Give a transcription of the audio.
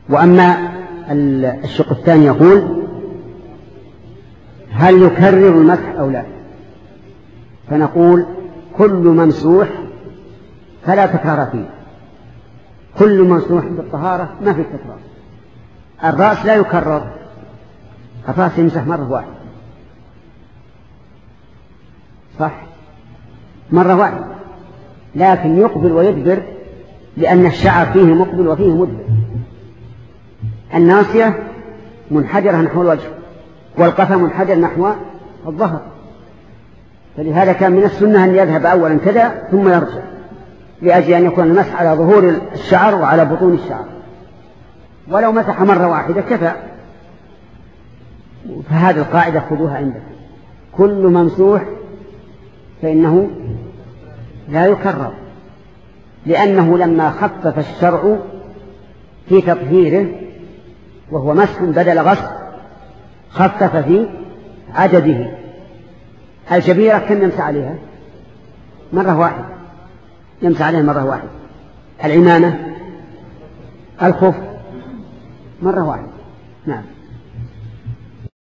وأما الشق الثاني يقول هل يكرر المسح أو لا، فنقول كل ممسوح فلا تكرار فيه، كل ممسوح بالطهارة ما في تكرار. الرأس لا يكرر، الرأس يمسح مرة واحدة، صح، مرة واحدة، لكن يقبل ويدبر لأن الشعر فيه مقبل وفيه مدبر. الناصية منحدرة نحو الوجه، والقفا منحدر نحو الظهر، فلهذا كان من السنة أن يذهب أولا كذا ثم يرجع، لأجل أن يكون المسح على ظهور الشعر وعلى بطون الشعر. ولو مسح مرة واحدة كفى. فهذه القاعدة خذوها عندك، كل ممسوح فإنه لا يكرر، لأنه لما خفف الشرع في تطهيره وهو مسح بدل غسل خفف في عدده. الجبيرة كم يمسح عليها؟ مرة واحدة، يمسح عليها مرة واحدة. العمامة الخف مرة واحدة. نعم.